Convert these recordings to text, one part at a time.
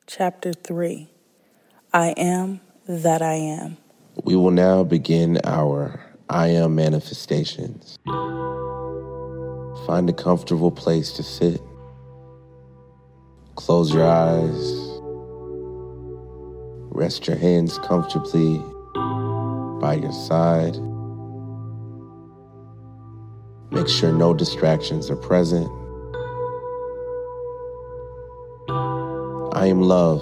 Chapter 3, I Am That I Am. We will now begin our I Am manifestations. Find a comfortable place to sit. Close your eyes. Rest your hands comfortably by your side. Make sure no distractions are present. I am love.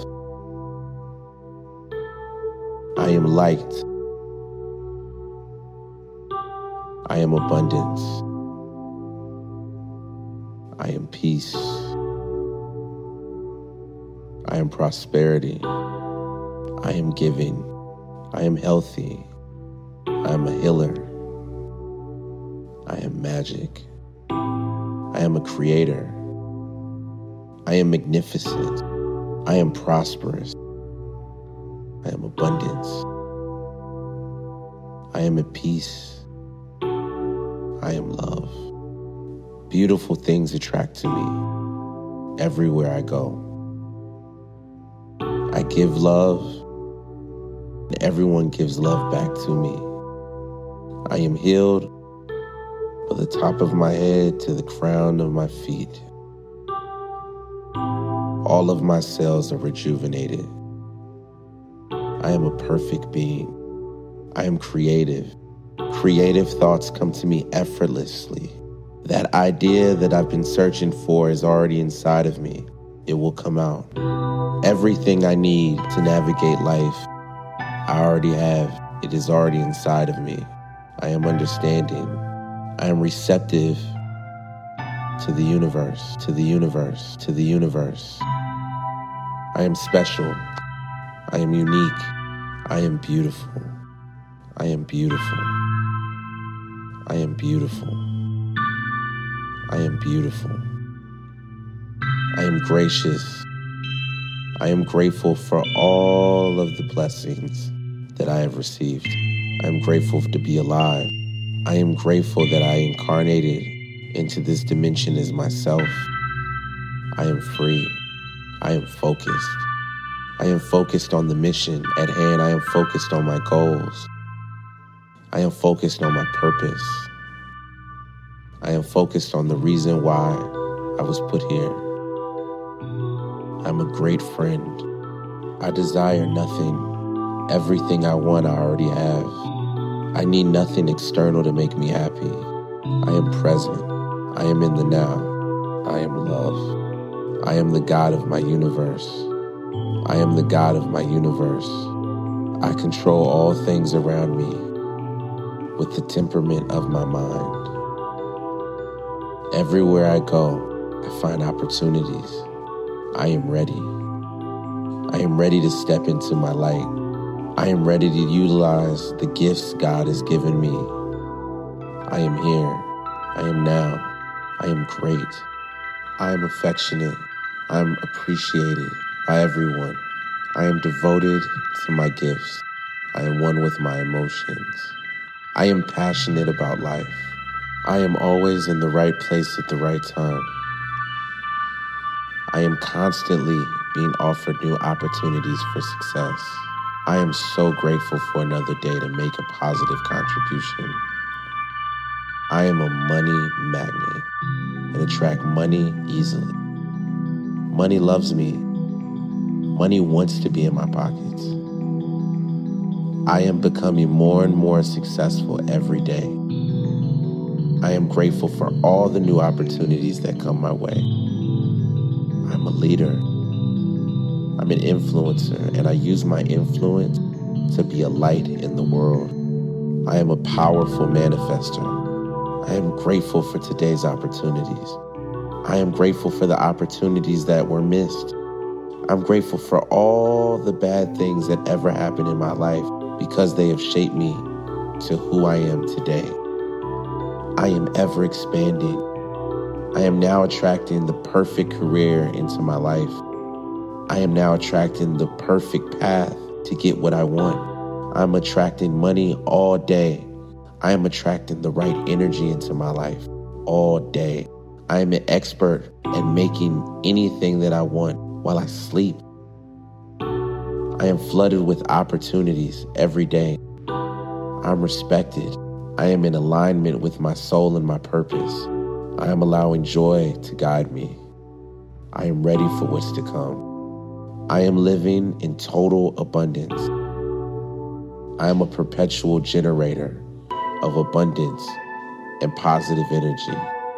I am light. I am abundance. I am peace. I am prosperity. I am giving. I am healthy. I am a healer. I am magic. I am a creator. I am magnificent. I am prosperous. I am abundance. I am at peace. I am love. Beautiful things attract to me everywhere I go. I give love, and everyone gives love back to me. I am healed from the top of my head to the crown of my feet. All of my cells are rejuvenated. I am a perfect being. I am creative. Creative thoughts come to me effortlessly. That idea that I've been searching for is already inside of me. It will come out. Everything I need to navigate life, I already have. It is already inside of me. I am understanding. I am receptive to the universe, to the universe, to the universe. I am special. I am unique. I am beautiful. I am beautiful. I am beautiful. I am beautiful. I am gracious. I am grateful for all of the blessings that I have received. I am grateful to be alive. I am grateful that I incarnated into this dimension as myself. I am free. I am focused. I am focused on the mission at hand. I am focused on my goals. I am focused on my purpose. I am focused on the reason why I was put here. I'm a great friend. I desire nothing. Everything I want, I already have. I need nothing external to make me happy. I am present. I am in the now. I am love. I am the God of my universe. I am the God of my universe. I control all things around me with the temperament of my mind. Everywhere I go, I find opportunities. I am ready. I am ready to step into my light. I am ready to utilize the gifts God has given me. I am here. I am now. I am great. I am affectionate. I am appreciated by everyone. I am devoted to my gifts. I am one with my emotions. I am passionate about life. I am always in the right place at the right time. I am constantly being offered new opportunities for success. I am so grateful for another day to make a positive contribution. I am a money magnet and attract money easily. Money loves me. Money wants to be in my pockets. I am becoming more and more successful every day. I am grateful for all the new opportunities that come my way. I'm a leader. I'm an influencer, and I use my influence to be a light in the world. I am a powerful manifester. I am grateful for today's opportunities. I am grateful for the opportunities that were missed. I'm grateful for all the bad things that ever happened in my life because they have shaped me to who I am today. I am ever expanding. I am now attracting the perfect career into my life. I am now attracting the perfect path to get what I want. I'm attracting money all day. I am attracting the right energy into my life all day. I am an expert at making anything that I want while I sleep. I am flooded with opportunities every day. I'm respected. I am in alignment with my soul and my purpose. I am allowing joy to guide me. I am ready for what's to come. I am living in total abundance. I am a perpetual generator of abundance and positive energy.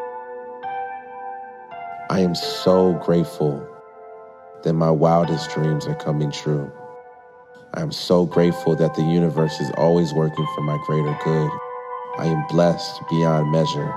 I am so grateful that my wildest dreams are coming true. I am so grateful that the universe is always working for my greater good. I am blessed beyond measure.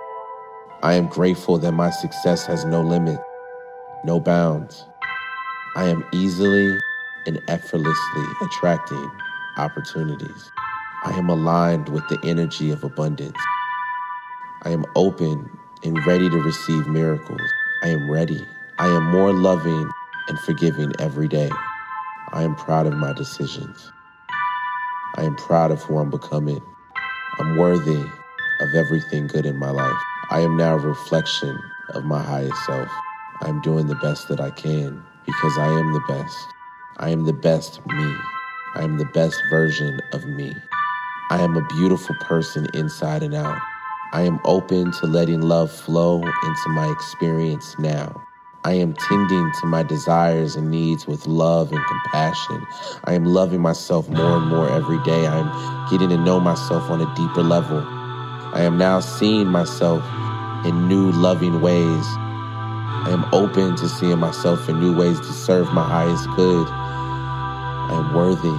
I am grateful that my success has no limit, no bounds. I am easily and effortlessly attracting opportunities. I am aligned with the energy of abundance. I am open and ready to receive miracles. I am ready. I am more loving and forgiving every day. I am proud of my decisions. I am proud of who I'm becoming. I'm worthy of everything good in my life. I am now a reflection of my highest self. I am doing the best that I can because I am the best. I am the best me. I am the best version of me. I am a beautiful person inside and out. I am open to letting love flow into my experience now. I am tending to my desires and needs with love and compassion. I am loving myself more and more every day. I am getting to know myself on a deeper level. I am now seeing myself in new loving ways. I am open to seeing myself in new ways to serve my highest good. I am worthy.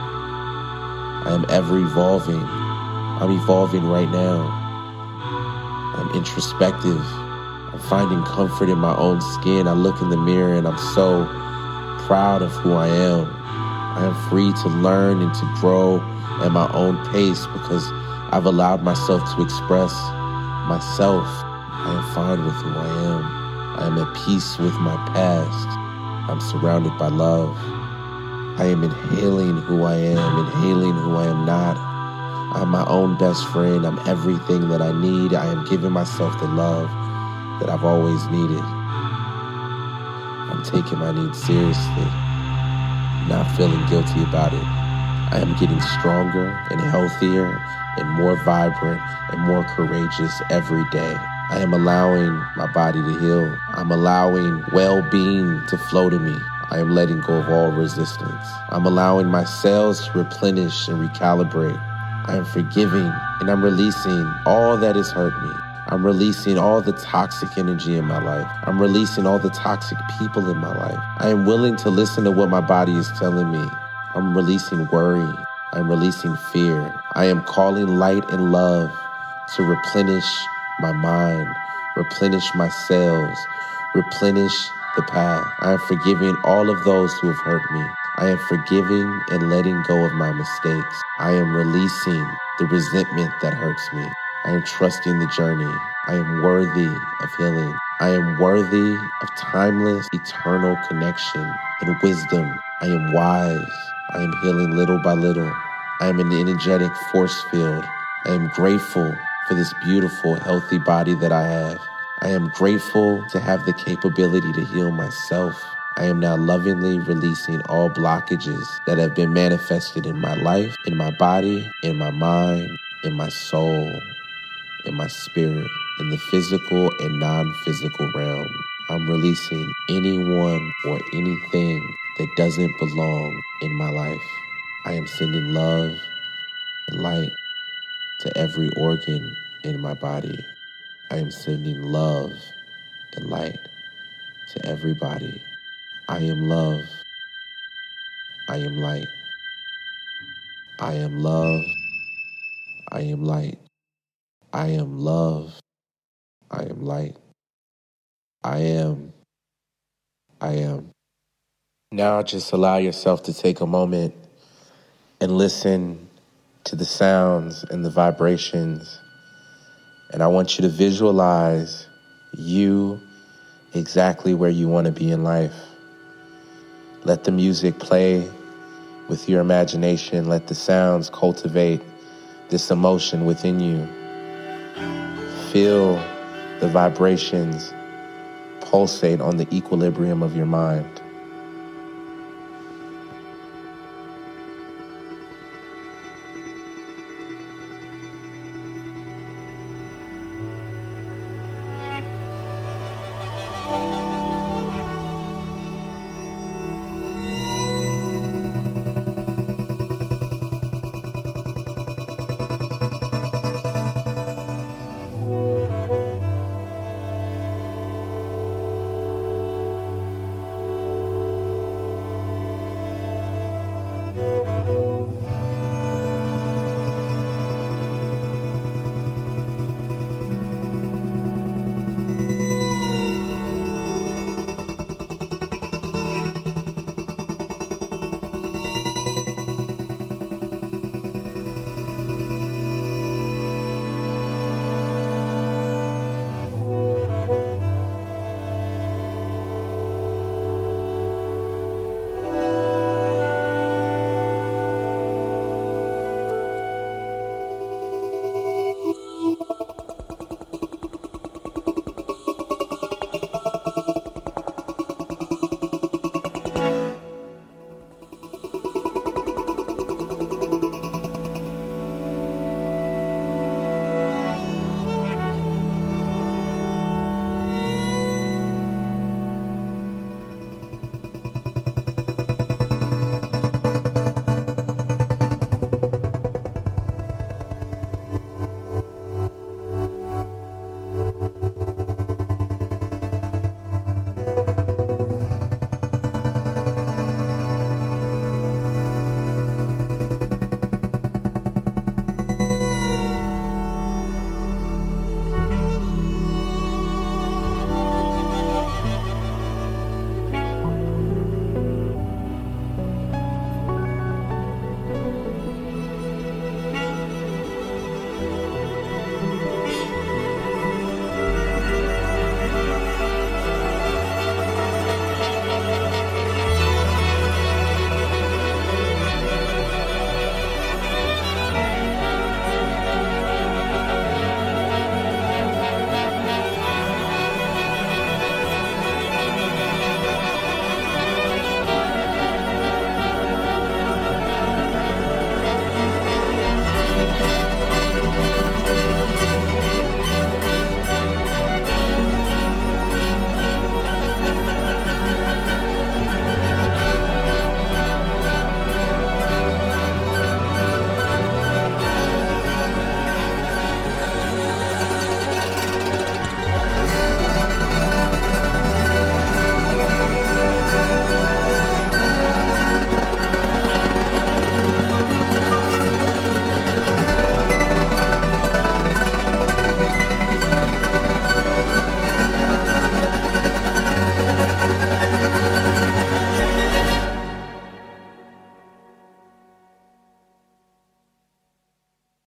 I am ever evolving. I'm evolving right now. I'm introspective. I'm finding comfort in my own skin. I look in the mirror and I'm so proud of who I am. I am free to learn and to grow at my own pace because I've allowed myself to express myself. I am fine with who I am. I am at peace with my past. I'm surrounded by love. I am inhaling who I am, inhaling who I am not. I'm my own best friend. I'm everything that I need. I am giving myself the love that I've always needed. I'm taking my needs seriously, not feeling guilty about it. I am getting stronger and healthier and more vibrant and more courageous every day. I am allowing my body to heal. I'm allowing well-being to flow to me. I am letting go of all resistance. I'm allowing my cells to replenish and recalibrate. I am forgiving and I'm releasing all that has hurt me. I'm releasing all the toxic energy in my life. I'm releasing all the toxic people in my life. I am willing to listen to what my body is telling me. I'm releasing worry. I'm releasing fear. I am calling light and love to replenish my mind, replenish my cells, replenish the path. I am forgiving all of those who have hurt me. I am forgiving and letting go of my mistakes. I am releasing the resentment that hurts me. I am trusting the journey. I am worthy of healing. I am worthy of timeless, eternal connection and wisdom. I am wise. I am healing little by little. I am an energetic force field. I am grateful for this beautiful, healthy body that I have. I am grateful to have the capability to heal myself. I am now lovingly releasing all blockages that have been manifested in my life, in my body, in my mind, in my soul, in my spirit, in the physical and non-physical realm. I'm releasing anyone or anything that doesn't belong in my life. I am sending love and light to every organ in my body. I am sending love and light to everybody. I am love. I am light. I am love. I am light. I am love. I am light. I am. I am. Now just allow yourself to take a moment and listen to the sounds and the vibrations. And I want you to visualize you exactly where you want to be in life. Let the music play with your imagination. Let the sounds cultivate this emotion within you. Feel the vibrations pulsate on the equilibrium of your mind.